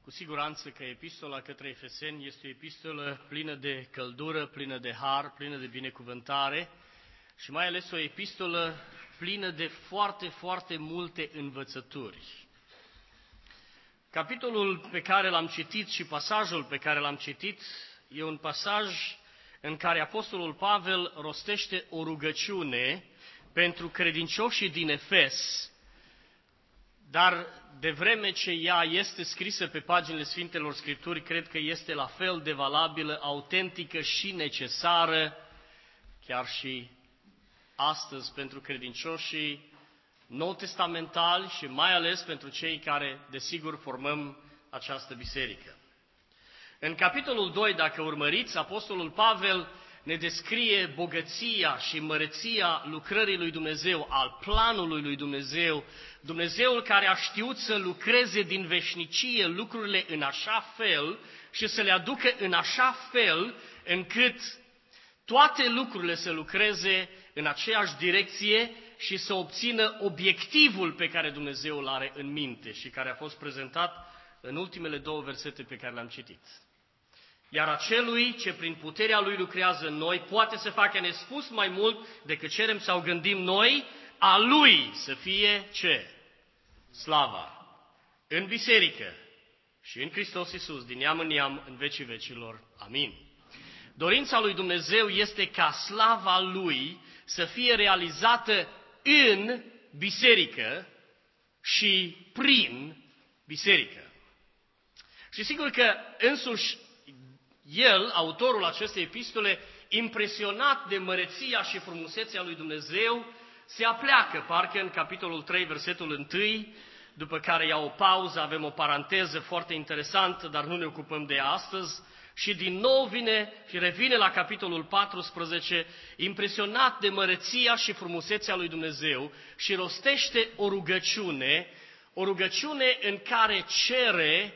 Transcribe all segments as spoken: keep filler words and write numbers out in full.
Cu siguranță că epistola către Efeseni este o epistolă plină de căldură, plină de har, plină de binecuvântare și mai ales o epistolă plină de foarte, foarte multe învățături. Capitolul pe care l-am citit și pasajul pe care l-am citit e un pasaj în care Apostolul Pavel rostește o rugăciune pentru credincioșii din Efes, dar de vreme ce ea este scrisă pe paginile Sfintelor Scripturi, cred că este la fel de valabilă, autentică și necesară, chiar și astăzi pentru credincioșii nou-testamentali și mai ales pentru cei care, desigur, formăm această biserică. În capitolul doi, dacă urmăriți, Apostolul Pavel ne descrie bogăția și măreția lucrării lui Dumnezeu, al planului lui Dumnezeu, Dumnezeul care a știut să lucreze din veșnicie lucrurile în așa fel și să le aducă în așa fel încât toate lucrurile să lucreze în aceeași direcție și să obțină obiectivul pe care Dumnezeu îl are în minte și care a fost prezentat în ultimele două versete pe care le-am citit. Iar acelui ce prin puterea Lui lucrează în noi poate să facă nespus mai mult decât cerem sau gândim noi, a Lui să fie ce? Slava. În biserică și în Hristos Iisus, din neam în neam, în vecii vecilor. Amin. Dorința lui Dumnezeu este ca slava Lui să fie realizată în biserică și prin biserică. Și sigur că însuși el, autorul acestei epistole, impresionat de măreția și frumusețea lui Dumnezeu, se apleacă, parcă în capitolul trei, versetul unu, după care ia o pauză, avem o paranteză foarte interesantă, dar nu ne ocupăm de ea astăzi, și din nou vine și revine la capitolul paisprezece, impresionat de măreția și frumusețea lui Dumnezeu și rostește o rugăciune, o rugăciune în care cere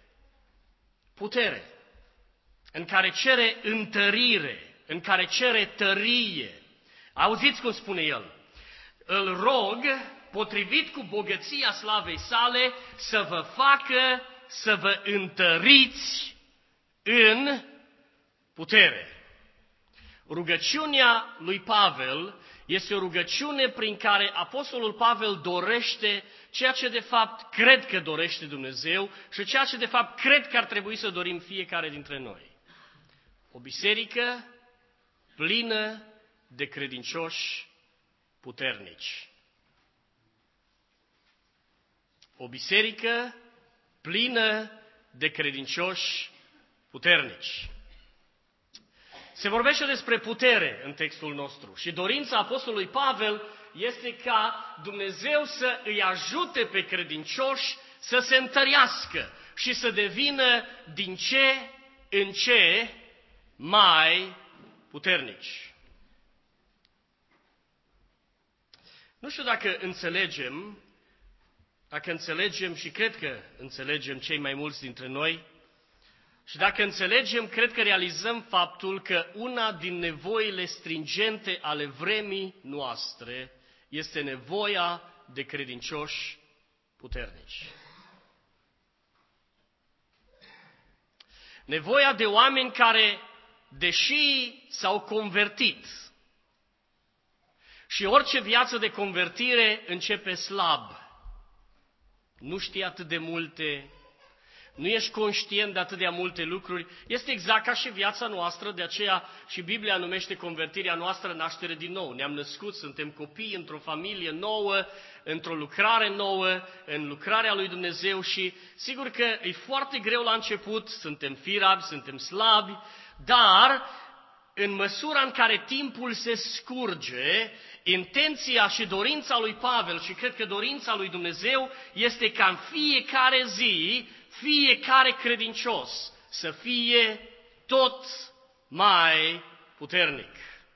putere, în care cere întărire, în care cere tărie. Auziți cum spune el? Îl rog, potrivit cu bogăția slavei sale, să vă facă să vă întăriți în putere. Rugăciunea lui Pavel este o rugăciune prin care Apostolul Pavel dorește ceea ce de fapt cred că dorește Dumnezeu și ceea ce de fapt cred că ar trebui să dorim fiecare dintre noi. O biserică plină de credincioși puternici. O biserică plină de credincioși puternici. Se vorbește despre putere în textul nostru și dorința Apostolului Pavel este ca Dumnezeu să îi ajute pe credincioși să se întărească și să devină din ce în ce mai puternici. Nu știu dacă înțelegem, dacă înțelegem și cred că înțelegem cei mai mulți dintre noi, și dacă înțelegem, cred că realizăm faptul că una din nevoile stringente ale vremii noastre este nevoia de credincioși puternici. Nevoia de oameni care, deși s-au convertit, și orice viață de convertire începe slab, nu știi atât de multe, nu ești conștient de atât de multe lucruri, este exact ca și viața noastră, de aceea și Biblia numește convertirea noastră naștere din nou. Ne-am născut, suntem copii într-o familie nouă, într-o lucrare nouă, în lucrarea lui Dumnezeu și sigur că e foarte greu la început, suntem firabi, suntem slabi, dar în măsura în care timpul se scurge, intenția și dorința lui Pavel și cred că dorința lui Dumnezeu este ca în fiecare zi, fiecare credincios să fie tot mai puternic.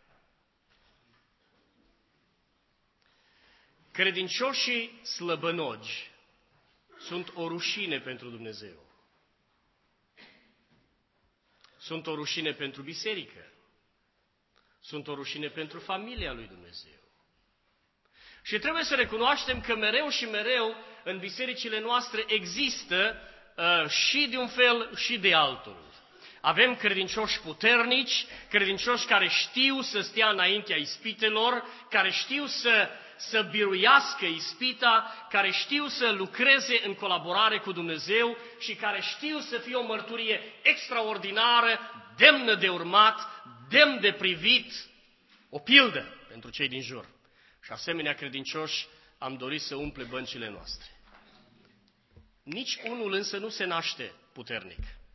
Credincioșii slăbănogi sunt o rușine pentru Dumnezeu. Sunt o rușine pentru biserică. Sunt o rușine pentru familia lui Dumnezeu. Și trebuie să recunoaștem că mereu și mereu în bisericile noastre există și de un fel și de altul. Avem credincioși puternici, credincioși care știu să stea înaintea ispitelor, care știu să, să biruiască ispita, care știu să lucreze în colaborare cu Dumnezeu și care știu să fie o mărturie extraordinară, demnă de urmat, demn de privit, o pildă pentru cei din jur. Și asemenea credincioși am dorit să umple băncile noastre. Nici unul însă nu se naște puternic.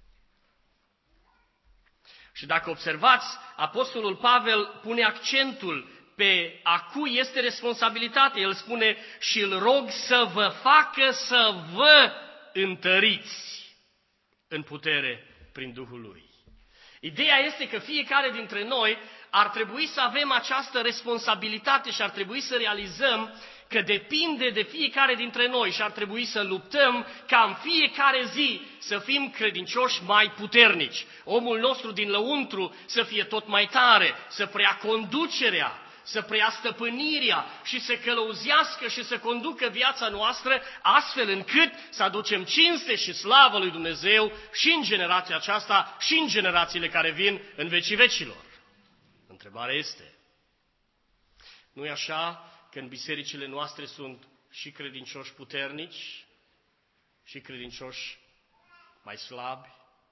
Și dacă observați, Apostolul Pavel pune accentul pe a cui este responsabilitatea. El spune: și îl rog să vă facă să vă întăriți în putere prin Duhul Lui. Ideea este că fiecare dintre noi ar trebui să avem această responsabilitate și ar trebui să realizăm că depinde de fiecare dintre noi și ar trebui să luptăm ca în fiecare zi să fim credincioși mai puternici. Omul nostru din lăuntru să fie tot mai tare, să preia conducerea, să preia stăpânirea și să călăuzească și să conducă viața noastră astfel încât să aducem cinste și slavă lui Dumnezeu și în generația aceasta și în generațiile care vin în vecii vecilor. Întrebarea este: nu-i așa că în bisericile noastre sunt și credincioși puternici și credincioși mai slabi?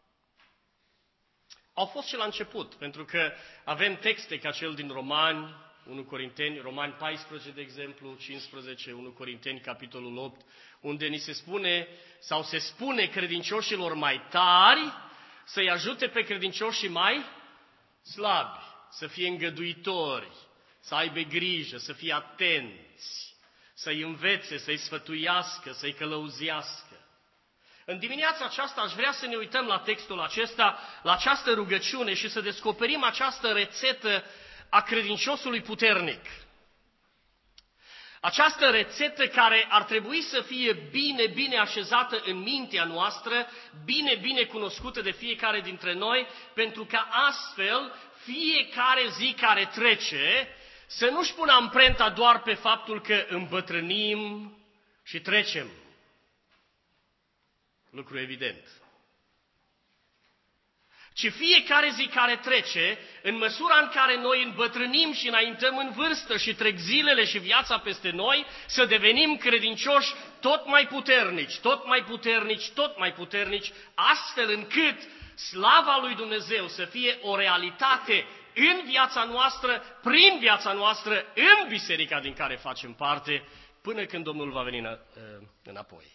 Au fost și la început, pentru că avem texte ca cel din Romani, unu Corinteni, Romani paisprezece, de exemplu, cincisprezece, unu Corinteni, capitolul opt, unde ni se spune, sau se spune credincioșilor mai tari să-i ajute pe credincioșii mai slabi, să fie îngăduitori, să aibă grijă, să fie atenți, să-i învețe, să-i sfătuiască, să-i călăuzească. În dimineața aceasta aș vrea să ne uităm la textul acesta, la această rugăciune și să descoperim această rețetă a credinciosului puternic. Această rețetă care ar trebui să fie bine, bine așezată în mintea noastră, bine, bine cunoscută de fiecare dintre noi, pentru că astfel fiecare zi care trece să nu-și pună amprenta doar pe faptul că îmbătrânim și trecem. Lucru evident. Ci fiecare zi care trece, în măsura în care noi îmbătrânim și înaintăm în vârstă și trec zilele și viața peste noi, să devenim credincioși tot mai puternici, tot mai puternici, tot mai puternici, astfel încât slava lui Dumnezeu să fie o realitate în viața noastră, prin viața noastră, în biserica din care facem parte, până când Domnul va veni înapoi.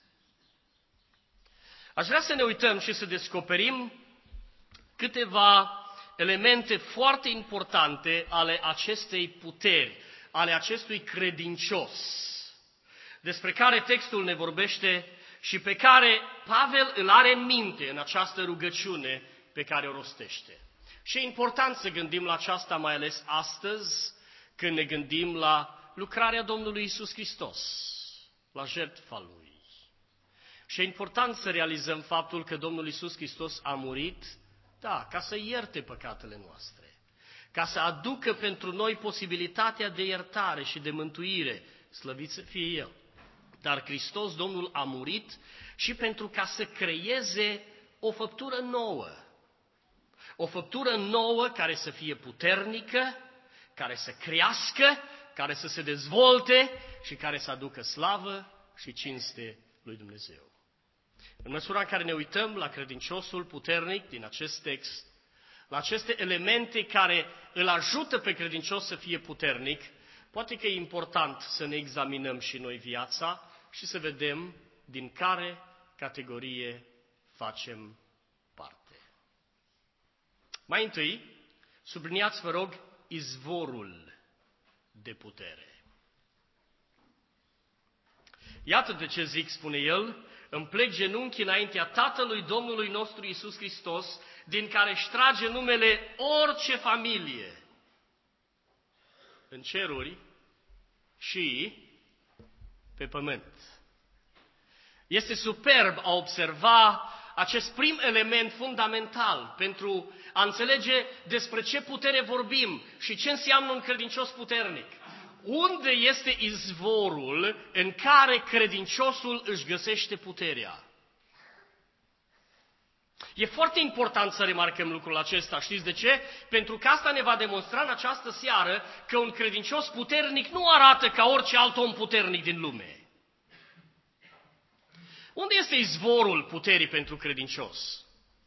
Aș vrea să ne uităm și să descoperim câteva elemente foarte importante ale acestei puteri, ale acestui credincios, despre care textul ne vorbește și pe care Pavel îl are în minte în această rugăciune pe care o rostește. Și e important să gândim la aceasta, mai ales astăzi, când ne gândim la lucrarea Domnului Iisus Hristos, la jertfa Lui. Și e important să realizăm faptul că Domnul Iisus Hristos a murit, da, ca să ierte păcatele noastre, ca să aducă pentru noi posibilitatea de iertare și de mântuire, slăvit să fie El. Dar Hristos, Domnul, a murit și pentru ca să creeze o făptură nouă. O făptură nouă care să fie puternică, care să crească, care să se dezvolte și care să aducă slavă și cinste lui Dumnezeu. În măsura în care ne uităm la credinciosul puternic din acest text, la aceste elemente care îl ajută pe credincios să fie puternic, poate că e important să ne examinăm și noi viața și să vedem din care categorie facem parte. Mai întâi, subliniați, vă rog, izvorul de putere. Iată de ce zic, spune el, îmi plec genunchi înaintea Tatălui Domnului nostru Iisus Hristos, din care își trage numele orice familie în ceruri și pe pământ. Este superb a observa acest prim element fundamental pentru a înțelege despre ce putere vorbim și ce înseamnă un credincios puternic. Unde este izvorul în care credinciosul își găsește puterea? E foarte important să remarcăm lucrul acesta. Știți de ce? Pentru că asta ne va demonstra în această seară că un credincios puternic nu arată ca orice alt om puternic din lume. Unde este izvorul puterii pentru credincios?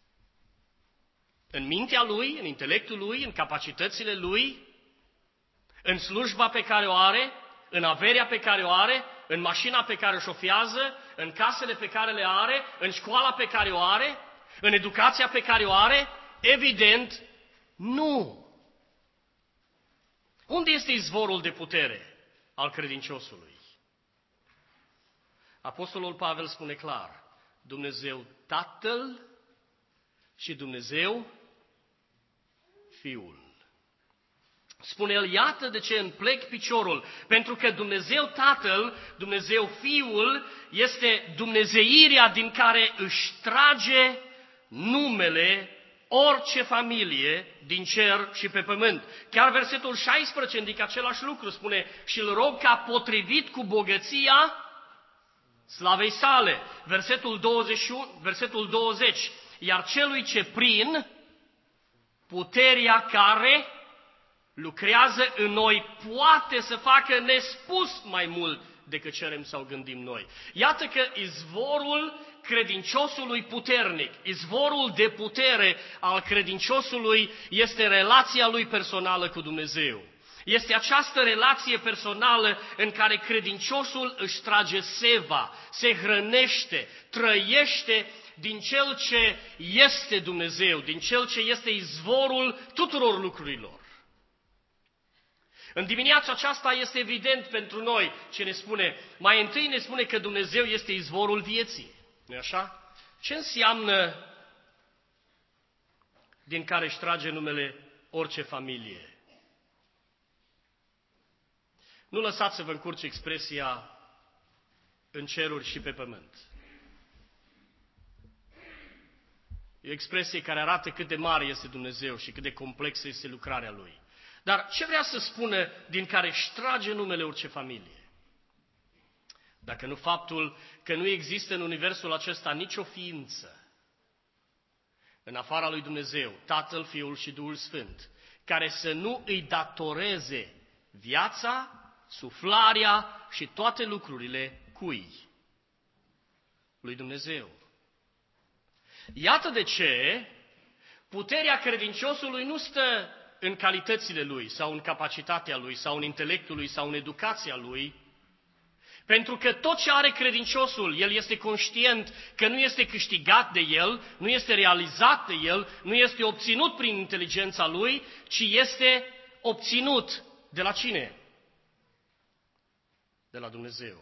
În mintea lui, în intelectul lui, în capacitățile lui, în slujba pe care o are, în averea pe care o are, în mașina pe care o șofiază, în casele pe care le are, în școala pe care o are, în educația pe care o are? Evident, nu. Unde este izvorul de putere al credinciosului? Apostolul Pavel spune clar, Dumnezeu Tatăl și Dumnezeu Fiul. Spune el, iată de ce îmi plec piciorul, pentru că Dumnezeu Tatăl, Dumnezeu Fiul, este dumnezeirea din care își trage numele orice familie din cer și pe pământ. Chiar versetul șaisprezece indică același lucru, spune, și îl rog ca potrivit cu bogăția slavei sale. Versetul douăzeci și unu, versetul douăzeci, iar celui ce prin puterea care lucrează în noi poate să facă nespus mai mult decât cerem sau gândim noi. Iată că izvorul credinciosului puternic, izvorul de putere al credinciosului este relația lui personală cu Dumnezeu. Este această relație personală în care credinciosul își trage seva, se hrănește, trăiește din Cel ce este Dumnezeu, din Cel ce este izvorul tuturor lucrurilor. În dimineața aceasta este evident pentru noi ce ne spune. Mai întâi ne spune că Dumnezeu este izvorul vieții. Nu-i așa? Ce înseamnă din care își trage numele orice familie? Nu lăsați să vă încurce expresia în ceruri și pe pământ. E o expresie care arată cât de mare este Dumnezeu și cât de complexă este lucrarea Lui. Dar ce vrea să spună din care își trage numele orice familie? Dacă nu faptul că nu există în universul acesta nicio ființă, în afara lui Dumnezeu, Tatăl, Fiul și Duhul Sfânt, care să nu îi datoreze viața, suflarea și toate lucrurile cui? Lui Dumnezeu. Iată de ce puterea credinciosului nu stă în calitățile lui, sau în capacitatea lui, sau în intelectul lui, sau în educația lui, pentru că tot ce are credinciosul, el este conștient că nu este câștigat de el, nu este realizat de el, nu este obținut prin inteligența lui, ci este obținut de la cine? De la Dumnezeu.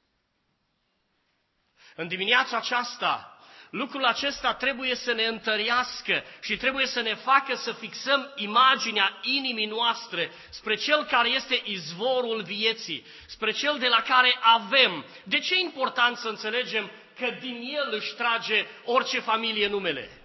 În dimineața aceasta, lucrul acesta trebuie să ne întărească și trebuie să ne facă să fixăm imaginea inimii noastre spre Cel care este izvorul vieții, spre Cel de la care avem. De ce e important să înțelegem că din El își trage orice familie numele?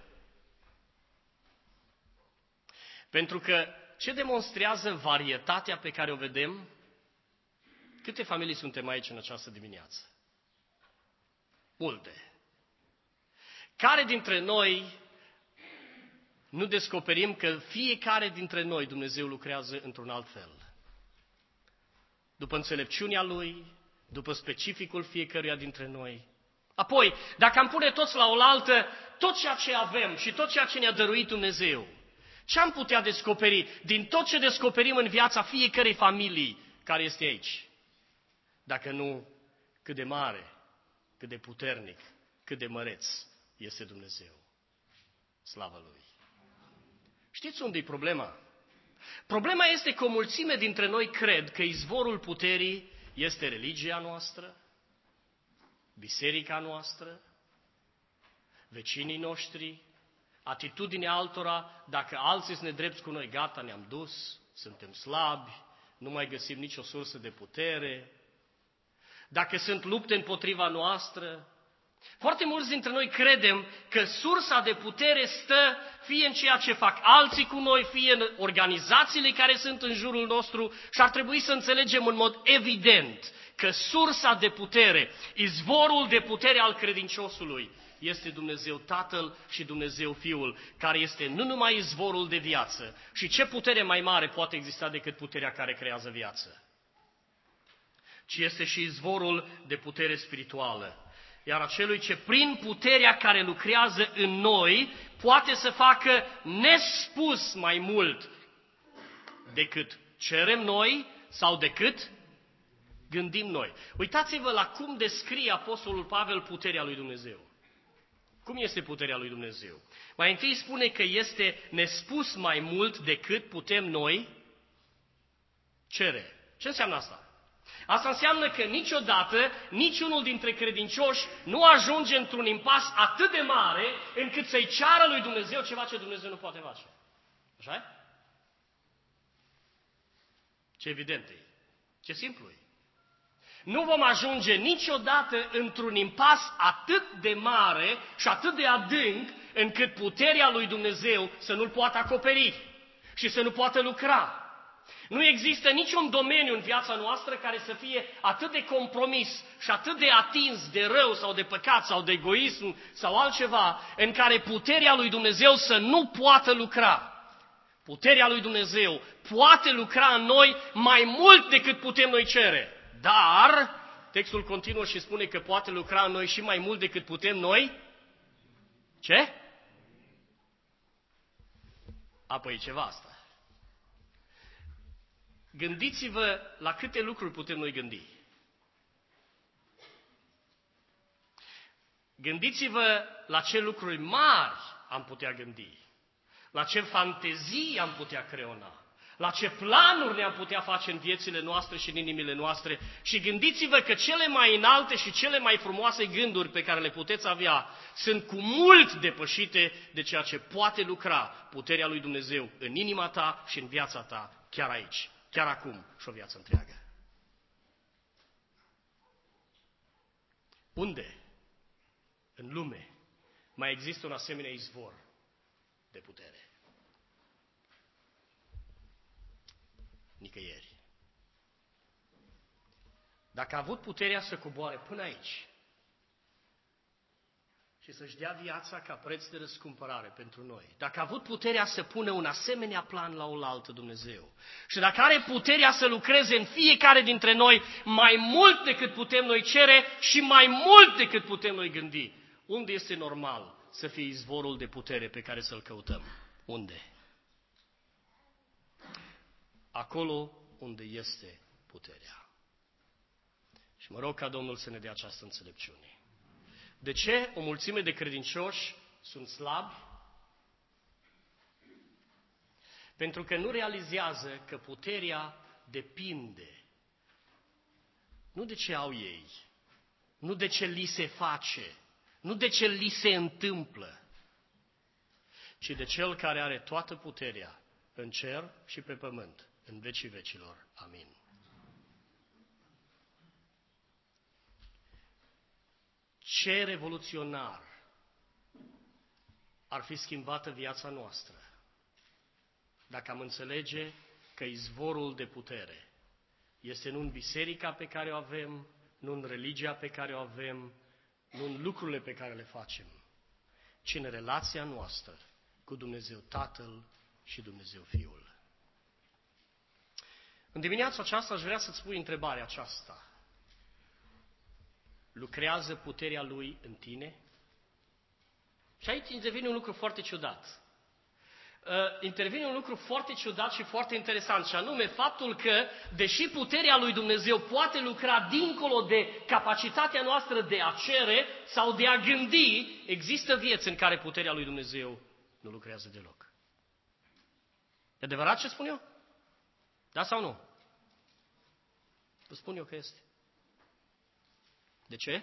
Pentru că ce demonstrează varietatea pe care o vedem? Câte familii suntem aici în această dimineață? Multe. Care dintre noi nu descoperim că fiecare dintre noi Dumnezeu lucrează într-un alt fel? După înțelepciunea Lui, după specificul fiecăruia dintre noi. Apoi, dacă am pune toți la oaltă tot ceea ce avem și tot ceea ce ne-a dăruit Dumnezeu, ce am putea descoperi din tot ce descoperim în viața fiecărei familii care este aici? Dacă nu, cât de mare, cât de puternic, cât de măreț este Dumnezeu. Slavă Lui! Știți unde e problema? Problema este că o mulțime dintre noi cred că izvorul puterii este religia noastră, biserica noastră, vecinii noștri, atitudinea altora, dacă alții sunt nedrepți cu noi, gata, ne-am dus, suntem slabi, nu mai găsim nicio sursă de putere, dacă sunt lupte împotriva noastră. Foarte mulți dintre noi credem că sursa de putere stă fie în ceea ce fac alții cu noi, fie în organizațiile care sunt în jurul nostru și ar trebui să înțelegem în mod evident că sursa de putere, izvorul de putere al credinciosului este Dumnezeu Tatăl și Dumnezeu Fiul, care este nu numai izvorul de viață. Și ce putere mai mare poate exista decât puterea care creează viață? Ci este și izvorul de putere spirituală. Iar acelui ce prin puterea care lucrează în noi poate să facă nespus mai mult decât cerem noi sau decât gândim noi. Uitați-vă la cum descrie Apostolul Pavel puterea lui Dumnezeu. Cum este puterea lui Dumnezeu? Mai întâi spune că este nespus mai mult decât putem noi cere. Ce înseamnă asta? Asta înseamnă că niciodată niciunul dintre credincioși nu ajunge într-un impas atât de mare încât să-i ceară lui Dumnezeu ceva ce Dumnezeu nu poate face. Așa-i? Ce evident e. Ce simplu e. Nu vom ajunge niciodată într-un impas atât de mare și atât de adânc încât puterea lui Dumnezeu să nu-l poată acoperi și să nu poată lucra. Nu există niciun domeniu în viața noastră care să fie atât de compromis și atât de atins de rău sau de păcat sau de egoism sau altceva în care puterea lui Dumnezeu să nu poată lucra. Puterea lui Dumnezeu poate lucra în noi mai mult decât putem noi cere. Dar, textul continuă și spune că poate lucra în noi și mai mult decât putem noi. Ce? Apoi ceva asta. Gândiți-vă la câte lucruri putem noi gândi. Gândiți-vă la ce lucruri mari am putea gândi, la ce fantezii am putea creona, la ce planuri ne-am putea face în viețile noastre și în inimile noastre și gândiți-vă că cele mai înalte și cele mai frumoase gânduri pe care le puteți avea sunt cu mult depășite de ceea ce poate lucra puterea lui Dumnezeu în inima ta și în viața ta, chiar aici, chiar acum și o viață întreagă. Unde în lume mai există un asemenea izvor de putere? Nicăieri. Dacă a avut puterea să coboare până aici și să-și dea viața ca preț de răscumpărare pentru noi, dacă a avut puterea să pună un asemenea plan la oaltă Dumnezeu și dacă are puterea să lucreze în fiecare dintre noi mai mult decât putem noi cere și mai mult decât putem noi gândi, unde este normal să fie izvorul de putere pe care să-l căutăm? Unde? Acolo unde este puterea. Și mă rog ca Domnul să ne dea această înțelepciune. De ce o mulțime de credincioși sunt slabi? Pentru că nu realizează că puterea depinde nu de ce au ei, nu de ce li se face, nu de ce li se întâmplă, ci de Cel care are toată puterea în cer și pe pământ, în vecii vecilor. Amin. Ce revoluționar ar fi schimbată viața noastră dacă am înțelege că izvorul de putere este nu în biserica pe care o avem, nu în religia pe care o avem, nu în lucrurile pe care le facem, ci în relația noastră cu Dumnezeu Tatăl și Dumnezeu Fiul. În dimineața aceasta aș vrea să-ți pui întrebarea aceasta. Lucrează puterea Lui în tine? Și aici intervine un lucru foarte ciudat. Uh, intervine un lucru foarte ciudat și foarte interesant, și anume faptul că, deși puterea lui Dumnezeu poate lucra dincolo de capacitatea noastră de a cere sau de a gândi, există vieți în care puterea lui Dumnezeu nu lucrează deloc. E adevărat ce spun eu? Da sau nu? Vă spun eu că este. De ce?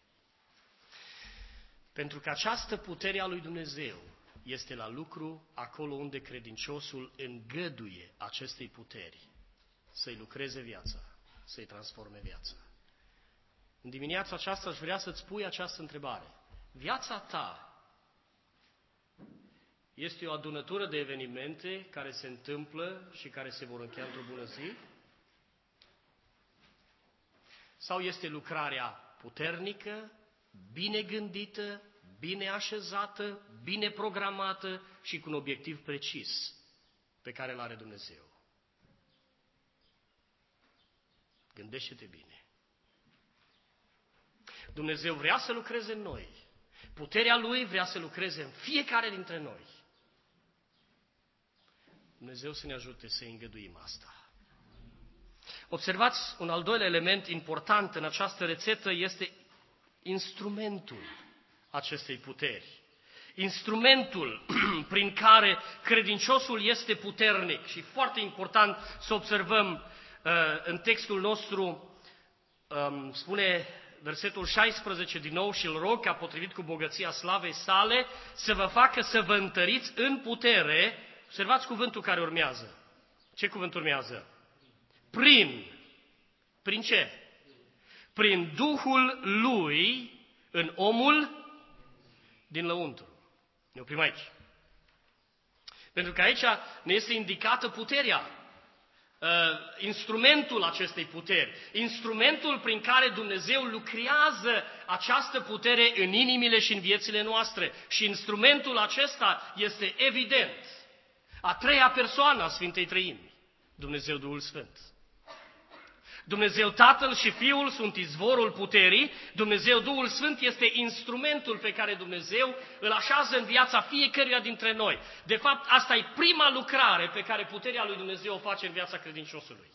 Pentru că această putere a lui Dumnezeu este la lucru acolo unde credinciosul îngăduie acestei puteri să-i lucreze viața, să-i transforme viața. În dimineața aceasta aș vrea să-ți pui această întrebare. Viața ta este o adunătură de evenimente care se întâmplă și care se vor încheia într-o bună zi? Sau este lucrarea puternică, bine gândită, bine așezată, bine programată și cu un obiectiv precis pe care îl are Dumnezeu. Gândește-te bine. Dumnezeu vrea să lucreze în noi. Puterea Lui vrea să lucreze în fiecare dintre noi. Dumnezeu să ne ajute să îngăduim asta. Observați, un al doilea element important în această rețetă este instrumentul acestei puteri. Instrumentul prin care credinciosul este puternic. Și foarte important să observăm în textul nostru, spune versetul șaisprezece din nou: și îl rog ca potrivit cu bogăția slavei sale să vă facă să vă întăriți în putere. Observați cuvântul care urmează. Ce cuvânt urmează? Prin. Prin ce? Prin Duhul Lui în omul din lăuntru. Ne oprim aici. Pentru că aici ne este indicată puterea, instrumentul acestei puteri, instrumentul prin care Dumnezeu lucrează această putere în inimile și în viețile noastre. Și instrumentul acesta este evident a treia persoană a Sfintei Treimi, Dumnezeu Duhul Sfânt. Dumnezeu Tatăl și Fiul sunt izvorul puterii, Dumnezeu Duhul Sfânt este instrumentul pe care Dumnezeu îl așează în viața fiecăruia dintre noi. De fapt, asta e prima lucrare pe care puterea lui Dumnezeu o face în viața credinciosului.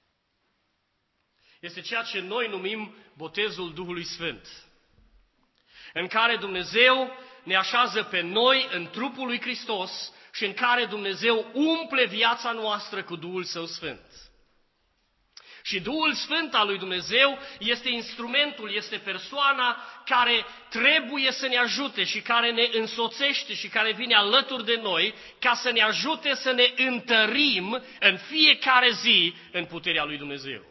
Este ceea ce noi numim botezul Duhului Sfânt, în care Dumnezeu ne așează pe noi în trupul lui Hristos și în care Dumnezeu umple viața noastră cu Duhul Său Sfânt. Și Duhul Sfânt al lui Dumnezeu este instrumentul, este persoana care trebuie să ne ajute și care ne însoțește și care vine alături de noi ca să ne ajute să ne întărim în fiecare zi în puterea lui Dumnezeu.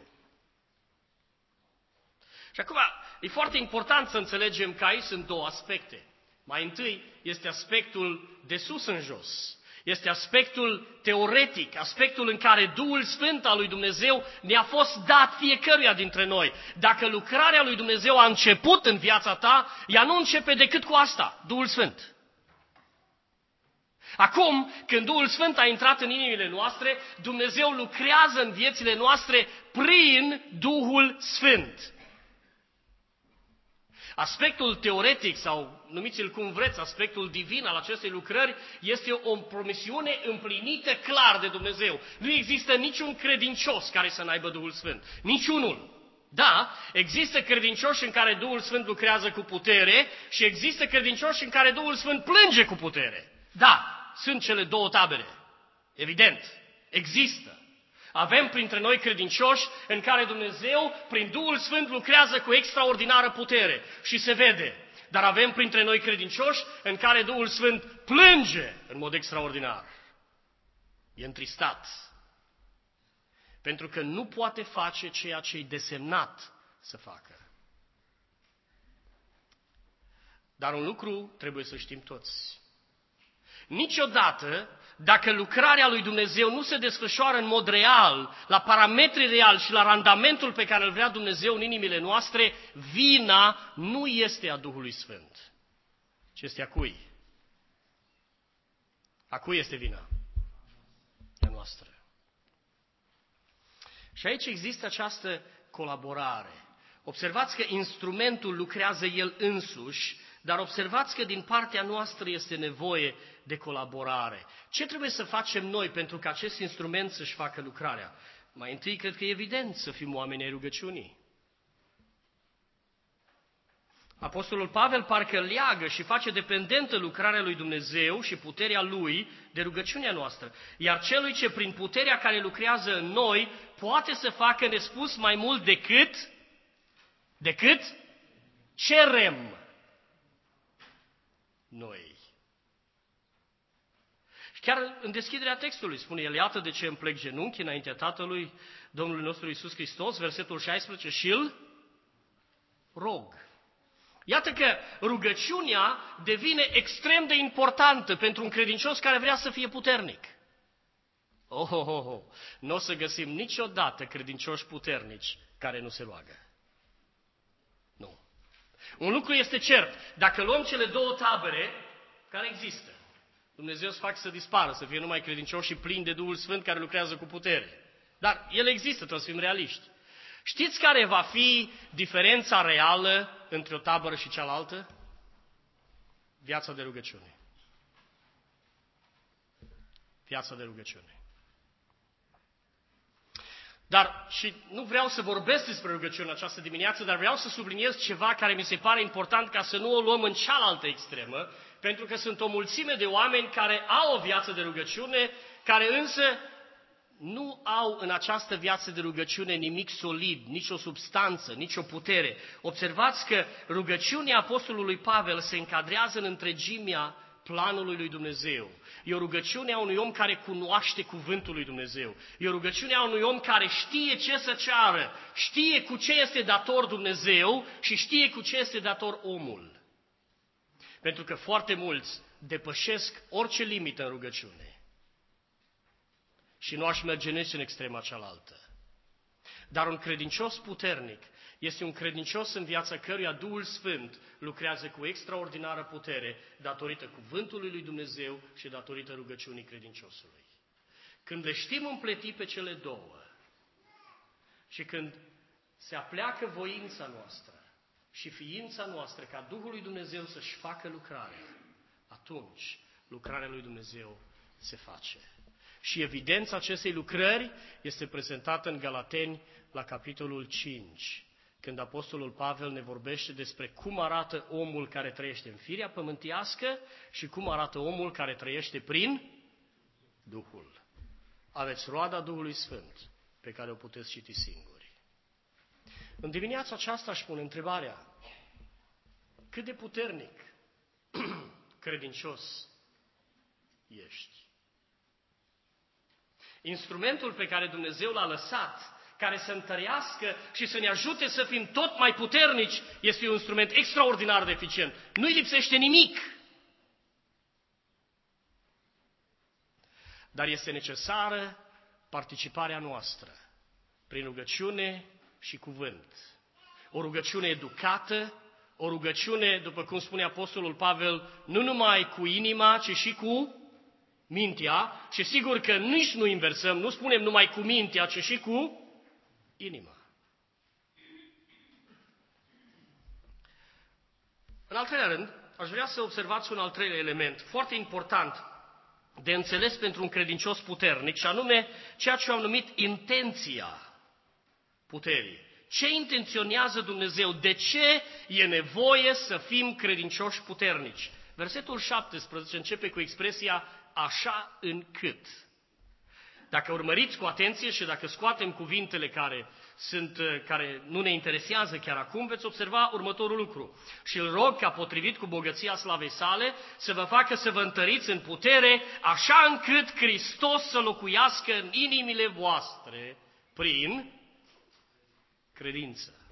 Și acum e foarte important să înțelegem că aici sunt două aspecte. Mai întâi este aspectul de sus în jos. Este aspectul teoretic, aspectul în care Duhul Sfânt al lui Dumnezeu ne-a fost dat fiecăruia dintre noi. Dacă lucrarea lui Dumnezeu a început în viața ta, ea nu începe decât cu asta, Duhul Sfânt. Acum, când Duhul Sfânt a intrat în inimile noastre, Dumnezeu lucrează în viețile noastre prin Duhul Sfânt. Aspectul teoretic, sau numiți-l cum vreți, aspectul divin al acestei lucrări, este o promisiune împlinită clar de Dumnezeu. Nu există niciun credincios care să n-aibă Duhul Sfânt. Niciunul. Da, există credincioși în care Duhul Sfânt lucrează cu putere și există credincioși în care Duhul Sfânt plânge cu putere. Da, sunt cele două tabere. Evident, există. Avem printre noi credincioși în care Dumnezeu, prin Duhul Sfânt, lucrează cu extraordinară putere și se vede. Dar avem printre noi credincioși în care Duhul Sfânt plânge în mod extraordinar. E întristat. Pentru că nu poate face ceea ce e desemnat să facă. Dar un lucru trebuie să știm toți. Niciodată, dacă lucrarea lui Dumnezeu nu se desfășoară în mod real, la parametri reali și la randamentul pe care îl vrea Dumnezeu în inimile noastre, vina nu este a Duhului Sfânt, ci este a cui? A cui este vina? A noastră. Și aici există această colaborare. Observați că instrumentul lucrează el însuși, dar observați că din partea noastră este nevoie de colaborare. Ce trebuie să facem noi pentru ca acest instrument să-și facă lucrarea? Mai întâi, cred că e evident să fim oameni ai rugăciunii. Apostolul Pavel parcă leagă și face dependentă lucrarea lui Dumnezeu și puterea Lui de rugăciunea noastră. Iar celui ce prin puterea care lucrează în noi poate să facă nespus mai mult decât, decât cerem noi. Și chiar în deschiderea textului spune el: iată de ce îmi plec genunchi înaintea Tatălui Domnului nostru Iisus Hristos, versetul șaisprezece, și îl rog. Iată că rugăciunea devine extrem de importantă pentru un credincios care vrea să fie puternic. Oh, oh, oh, oh. Nu o să găsim niciodată credincioși puternici care nu se roagă. Nu. Un lucru este cert, dacă luăm cele două tabere care există, Dumnezeu să facă să dispară, să fie numai credincioși și plini de Duhul Sfânt care lucrează cu putere. Dar ele există, trebuie să fim realiști. Știți care va fi diferența reală între o tabără și cealaltă? Viața de rugăciune. Viața de rugăciune. Dar, și nu vreau să vorbesc despre rugăciune în această dimineață, dar vreau să subliniez ceva care mi se pare important ca să nu o luăm în cealaltă extremă, pentru că sunt o mulțime de oameni care au o viață de rugăciune, care însă nu au în această viață de rugăciune nimic solid, nicio substanță, nicio putere. Observați că rugăciunea apostolului Pavel se încadrează în întregimea planului lui Dumnezeu. E o rugăciune a unui om care cunoaște cuvântul lui Dumnezeu. E o rugăciune a unui om care știe ce să ceară, știe cu ce este dator Dumnezeu și știe cu ce este dator omul. Pentru că foarte mulți depășesc orice limită în rugăciune. Și nu aș merge nici în extrema cealaltă. Dar un credincios puternic este un credincios în viața căruia Duhul Sfânt lucrează cu extraordinară putere datorită cuvântului lui Dumnezeu și datorită rugăciunii credinciosului. Când le știm împleti pe cele două și când se apleacă voința noastră și ființa noastră ca Duhul lui Dumnezeu să-și facă lucrarea, atunci lucrarea lui Dumnezeu se face. Și evidența acestei lucrări este prezentată în Galateni la capitolul cinci, când apostolul Pavel ne vorbește despre cum arată omul care trăiește în firea pământească și cum arată omul care trăiește prin Duhul. Aveți roada Duhului Sfânt, pe care o puteți citi singuri. În dimineața aceasta aș pune întrebarea: cât de puternic credincios ești? Instrumentul pe care Dumnezeu l-a lăsat, care să întărească și să ne ajute să fim tot mai puternici, este un instrument extraordinar de eficient. Nu-i lipsește nimic. Dar este necesară participarea noastră prin rugăciune și cuvânt. O rugăciune educată, o rugăciune, după cum spune apostolul Pavel, nu numai cu inima, ci și cu mintea, și sigur că nici nu inversăm, nu spunem numai cu mintea, ci și cu inima. În al treilea rând, aș vrea să observați un al treilea element, foarte important de înțeles pentru un credincios puternic, și anume ceea ce am numit intenția puterii. Ce intenționează Dumnezeu? De ce e nevoie să fim credincioși puternici? Versetul șaptesprezece începe cu expresia așa încât. Dacă urmăriți cu atenție și dacă scoatem cuvintele care, sunt, care nu ne interesează chiar acum, veți observa următorul lucru. Și îl rog ca potrivit cu bogăția slavei sale să vă facă să vă întăriți în putere, așa încât Hristos să locuiască în inimile voastre prin credință.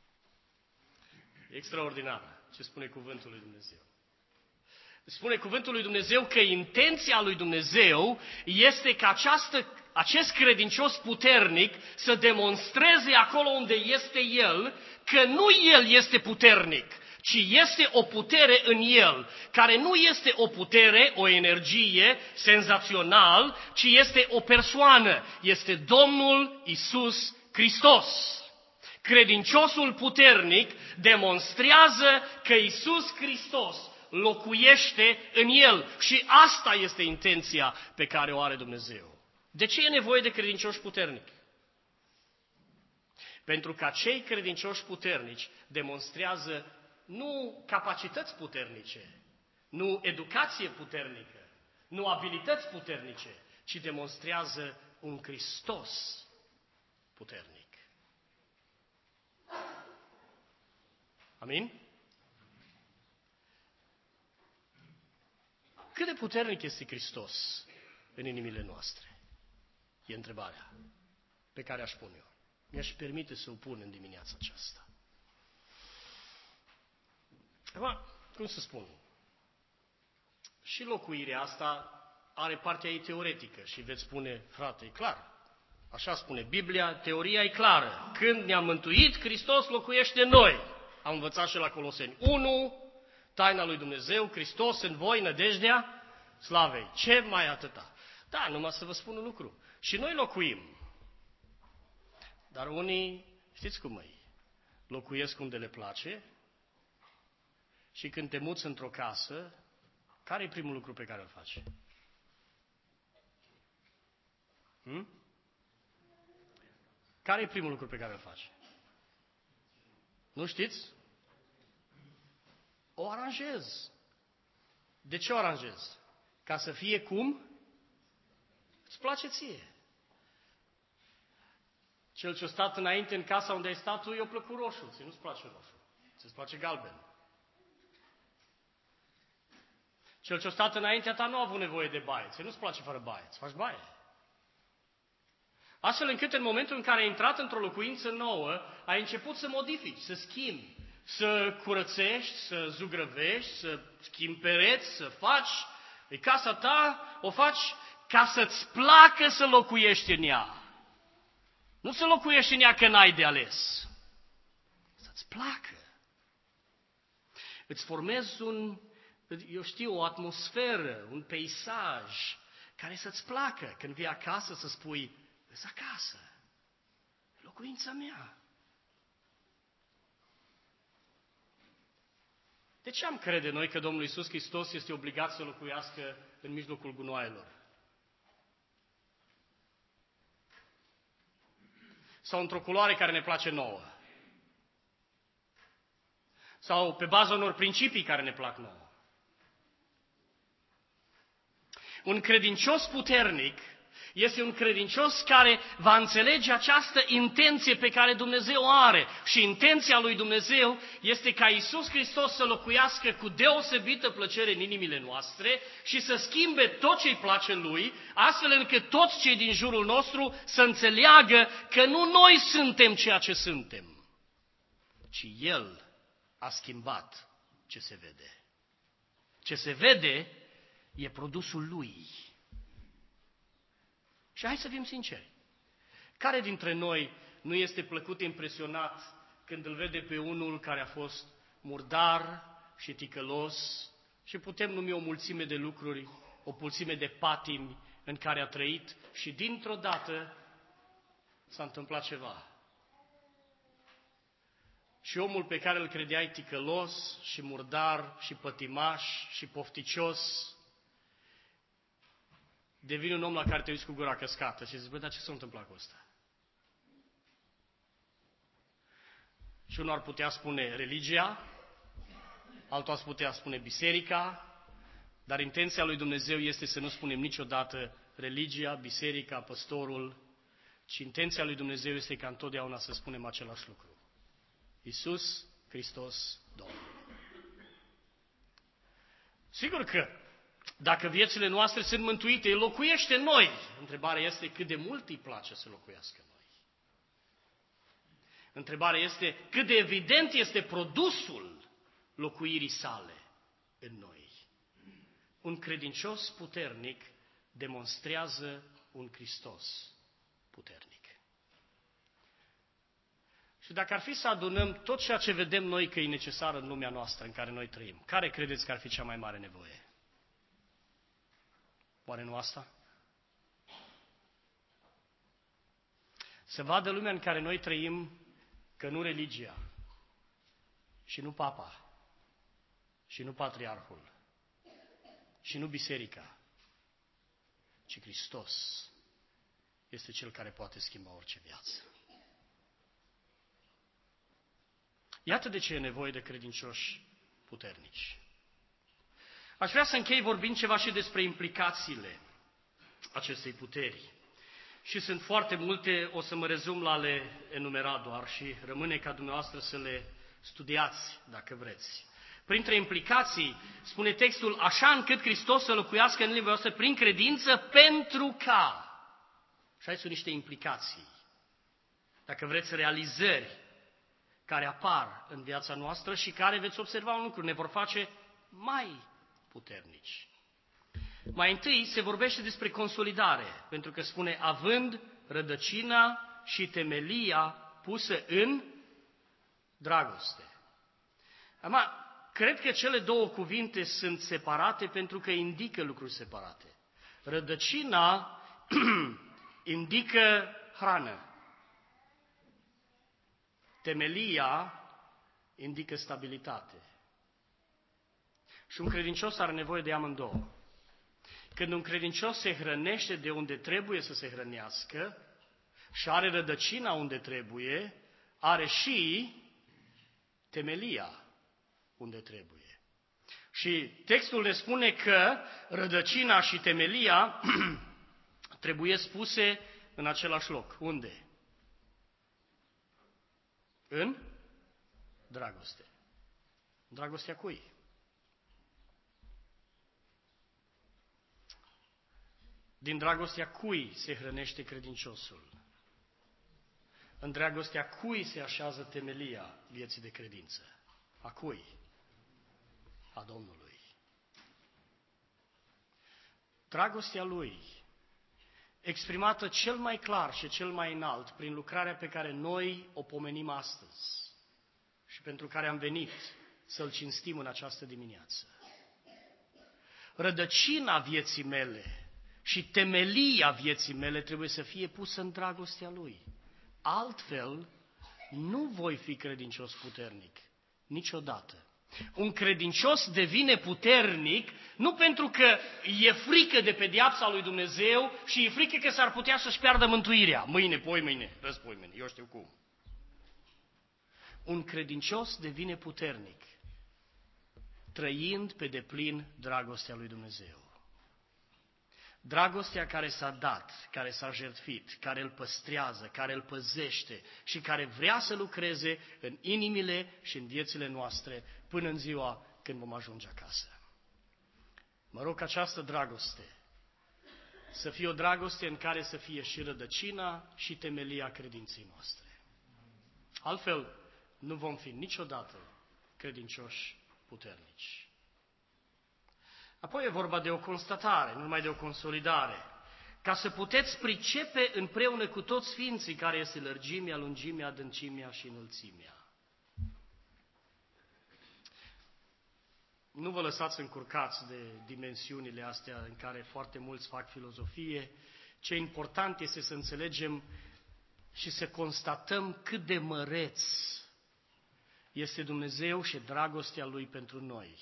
Extraordinar ce spune cuvântul lui Dumnezeu. Spune cuvântul lui Dumnezeu că intenția lui Dumnezeu este ca această, acest credincios puternic să demonstreze acolo unde este el că nu el este puternic, ci este o putere în el, care nu este o putere, o energie senzațional, ci este o persoană, este Domnul Iisus Hristos. Credinciosul puternic demonstrează că Iisus Hristos locuiește în el și asta este intenția pe care o are Dumnezeu. De ce e nevoie de credincioși puternici? Pentru că cei credincioși puternici demonstrează nu capacități puternice, nu educație puternică, nu abilități puternice, ci demonstrează un Hristos puternic. Amin? Cât de puternic este Hristos în inimile noastre? E întrebarea pe care aș pune eu. Mi-aș permite să o pun în dimineața aceasta. Acum, cum să spun? Și locuirea asta are partea ei teoretică și veți spune, frate, e clar. Așa spune Biblia, teoria e clară. Când ne-am mântuit, Hristos locuiește în noi. Am învățat și la Coloseni unu, taina lui Dumnezeu, Hristos în voi, nădejdea slavei. Ce mai atâta? Da, numai să vă spun un lucru. Și noi locuim. Dar unii, știți cum e, locuiesc unde le place și când te muți într-o casă, care e primul lucru pe care îl faci? Hmm? Care e primul lucru pe care îl faci? Nu știți? O aranjez. De ce o aranjez? Ca să fie cum? Îți place ție. Cel ce a stat înainte în casa unde ai stat tu, i-a plăcut roșu. Ți nu-ți place roșu. Ți-ți place galben. Cel ce a stat înaintea ta nu a avut nevoie de baie. Ți nu-ți place fără baie. Îți faci baie. Astfel încât în momentul în care ai intrat într-o locuință nouă, ai început să modifici, să schimbi, să curățești, să zugrăvești, să schimbi pereți, să faci. E casa ta, o faci ca să-ți placă să locuiești în ea. Nu să locuiești în ea că n-ai de ales. Să-ți placă. Îți formezi un, eu știu, o atmosferă, un peisaj care să-ți placă. Când vii acasă să spui, îți acasă, locuința mea. De ce am crede noi că Domnul Iisus Hristos este obligat să locuiască în mijlocul gunoaielor? Sau într-o culoare care ne place nouă? Sau pe baza unor principii care ne plac nouă? Un credincios puternic este un credincios care va înțelege această intenție pe care Dumnezeu o are. Și intenția lui Dumnezeu este ca Iisus Hristos să locuiască cu deosebită plăcere în inimile noastre și să schimbe tot ce îi place Lui, astfel încât toți cei din jurul nostru să înțeleagă că nu noi suntem ceea ce suntem, ci El a schimbat ce se vede. Ce se vede e produsul Lui. Și hai să fim sinceri. Care dintre noi nu este plăcut impresionat când îl vede pe unul care a fost murdar și ticălos și putem numi o mulțime de lucruri, o mulțime de patimi în care a trăit și dintr-o dată s-a întâmplat ceva. Și omul pe care îl credeai ticălos și murdar și pătimaș și pofticios devine un om la care te uiți cu gura căscată și zici, bă, dar ce s-a întâmplat cu ăsta? Și unul ar putea spune religia, altul ar putea spune biserica, dar intenția lui Dumnezeu este să nu spunem niciodată religia, biserica, păstorul, ci intenția lui Dumnezeu este ca întotdeauna să spunem același lucru. Iisus Hristos, Domnul. Sigur că dacă viețile noastre sunt mântuite, El locuiește în noi. Întrebarea este cât de mult îi place să locuiască în noi. Întrebarea este cât de evident este produsul locuirii sale în noi. Un credincios puternic demonstrează un Hristos puternic. Și dacă ar fi să adunăm tot ceea ce vedem noi că e necesar în lumea noastră în care noi trăim, care credeți că ar fi cea mai mare nevoie? Oare nu asta? Să vadă lumea în care noi trăim că nu religia și nu papa și nu patriarhul și nu biserica, ci Hristos este Cel care poate schimba orice viață. Iată de ce e nevoie de credincioși puternici. Aș vrea să închei vorbind ceva și despre implicațiile acestei puteri. Și sunt foarte multe, o să mă rezum la le enumera doar și rămâne ca dumneavoastră să le studiați, dacă vreți. Printre implicații, spune textul, așa încât Hristos să locuiască în inimile voastre prin credință pentru ca. Și aici sunt niște implicații. Dacă vreți, realizări care apar în viața noastră și care, veți observa un lucru, ne vor face mai puternici. Mai întâi se vorbește despre consolidare, pentru că spune, având rădăcina și temelia pusă în dragoste. Acum, cred că cele două cuvinte sunt separate pentru că indică lucruri separate. Rădăcina indică hrană. Temelia indică stabilitate. Și un credincios are nevoie de amândouă. Când un credincios se hrănește de unde trebuie să se hrănească și are rădăcina unde trebuie, are și temelia unde trebuie. Și textul ne spune că rădăcina și temelia trebuie spuse în același loc. Unde? În dragoste. Dragostea cui? Din dragostea cui se hrănește credinciosul? În dragostea cui se așează temelia vieții de credință? A cui? A Domnului. Dragostea Lui, exprimată cel mai clar și cel mai înalt prin lucrarea pe care noi o pomenim astăzi și pentru care am venit să-L cinstim în această dimineață. Rădăcina vieții mele și temelia vieții mele trebuie să fie pusă în dragostea Lui. Altfel, nu voi fi credincios puternic, niciodată. Un credincios devine puternic nu pentru că e frică de pedeapsa lui Dumnezeu și e frică că s-ar putea să-și piardă mântuirea. Mâine, poi mâine, răspoi mâine, eu știu cum. Un credincios devine puternic trăind pe deplin dragostea lui Dumnezeu. Dragostea care s-a dat, care s-a jertfit, care îl păstrează, care îl păzește și care vrea să lucreze în inimile și în viețile noastre până în ziua când vom ajunge acasă. Mă rog ca această dragoste să fie o dragoste în care să fie și rădăcina și temelia credinței noastre. Altfel, nu vom fi niciodată credincioși puternici. Apoi e vorba de o constatare, nu numai de o consolidare. Ca să puteți pricepe împreună cu toți sfinții care este lărgimea, lungimea, adâncimea și înălțimea. Nu vă lăsați încurcați de dimensiunile astea în care foarte mulți fac filozofie. Ce important este să înțelegem și să constatăm cât de măreț este Dumnezeu și dragostea Lui pentru noi.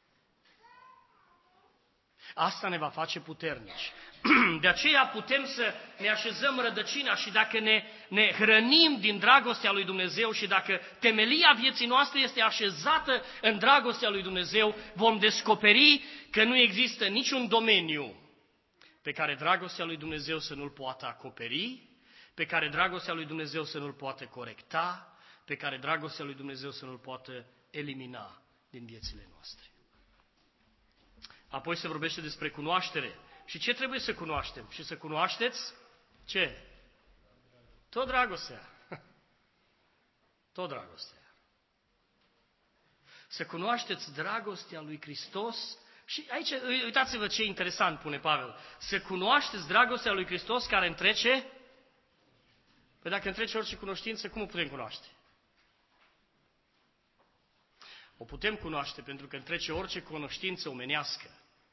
Asta ne va face puternici. De aceea putem să ne așezăm rădăcina și dacă ne, ne hrănim din dragostea lui Dumnezeu și dacă temelia vieții noastre este așezată în dragostea lui Dumnezeu, vom descoperi că nu există niciun domeniu pe care dragostea lui Dumnezeu să nu-l poată acoperi, pe care dragostea lui Dumnezeu să nu-l poată corecta, pe care dragostea lui Dumnezeu să nu-l poată elimina din viețile noastre. Apoi se vorbește despre cunoaștere. Și ce trebuie să cunoaștem? Și să cunoașteți ce? Tot dragostea. Tot dragostea. Să cunoașteți dragostea lui Hristos. Și aici, uitați-vă ce interesant pune Pavel. Să cunoașteți dragostea lui Hristos care întrece. Păi dacă întrece orice cunoștință, cum o putem cunoaște? O putem cunoaște pentru că întrece orice cunoștință omenească.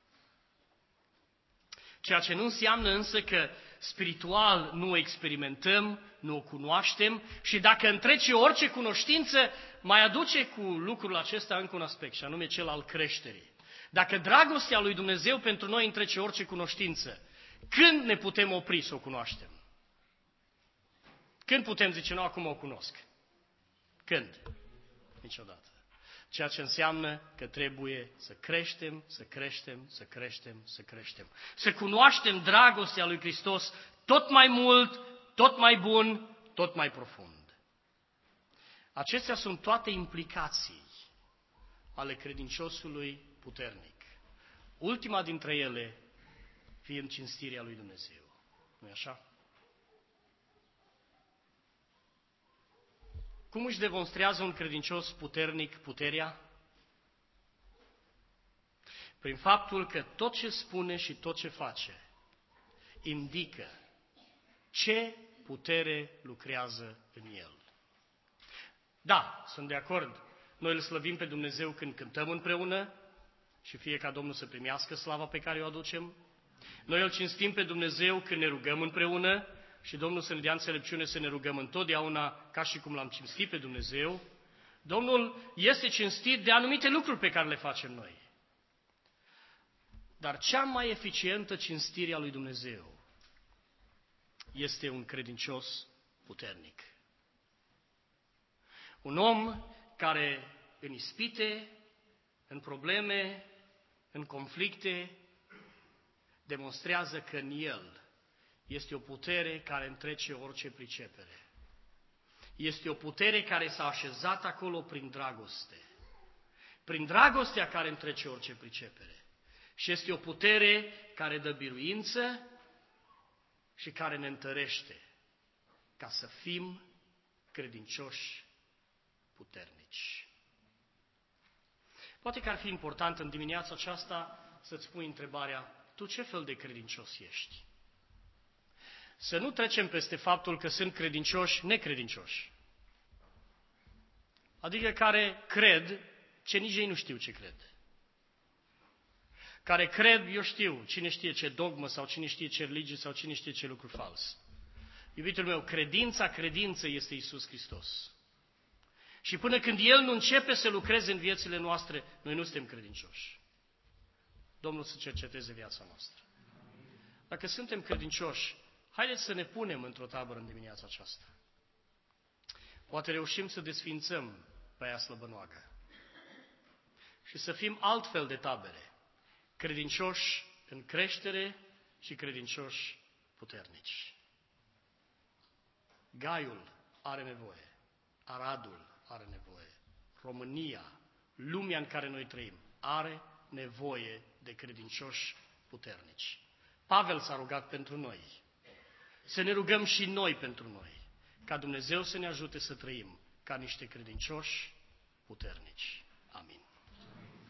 Ceea ce nu înseamnă însă că spiritual nu o experimentăm, nu o cunoaștem și dacă întrece orice cunoștință, mai aduce cu lucrul acesta încă un aspect, și anume cel al creșterii. Dacă dragostea lui Dumnezeu pentru noi întrece orice cunoștință, când ne putem opri să o cunoaștem? Când putem zice, nu, acum o cunosc? Când? Niciodată. Ceea ce înseamnă că trebuie să creștem, să creștem, să creștem, să creștem. Să cunoaștem dragostea lui Hristos tot mai mult, tot mai bun, tot mai profund. Acestea sunt toate implicații ale credinciosului puternic. Ultima dintre ele fiind cinstirea lui Dumnezeu. Nu-i așa? Cum își demonstrează un credincios puternic puterea? Prin faptul că tot ce spune și tot ce face indică ce putere lucrează în el. Da, sunt de acord. Noi îl slăvim pe Dumnezeu când cântăm împreună și fie ca Domnul să primească slava pe care o aducem. Noi îl cinstim pe Dumnezeu când ne rugăm împreună și Domnul să ne dea înțelepciune să ne rugăm întotdeauna ca și cum l-am cinstit pe Dumnezeu. Domnul este cinstit de anumite lucruri pe care le facem noi. Dar cea mai eficientă cinstire a lui Dumnezeu este un credincios puternic. Un om care în ispite, în probleme, în conflicte, demonstrează că în el este o putere care întrece orice pricepere. Este o putere care s-a așezat acolo prin dragoste. Prin dragostea care întrece orice pricepere. Și este o putere care dă biruință și care ne întărește ca să fim credincioși puternici. Poate că ar fi important în dimineața aceasta să-ți pui întrebarea, tu ce fel de credincios ești? Să nu trecem peste faptul că sunt credincioși necredincioși. Adică care cred ce nici ei nu știu ce cred. Care cred, eu știu, cine știe ce dogmă sau cine știe ce religie sau cine știe ce lucru fals. Iubitul meu, credința, credință este Iisus Hristos. Și până când El nu începe să lucreze în viețile noastre, noi nu suntem credincioși. Domnul să cerceteze viața noastră. Dacă suntem credincioși, haideți să ne punem într-o tabără în dimineața aceasta. Poate reușim să desfințăm pe aia slăbănoagă. Și să fim altfel de tabere. Credincioși în creștere și credincioși puternici. Gaiul are nevoie. Aradul are nevoie. România, lumea în care noi trăim, are nevoie de credincioși puternici. Pavel s-a rugat pentru noi. Să ne rugăm și noi pentru noi. Ca Dumnezeu să ne ajute să trăim ca niște credincioși puternici. Amin.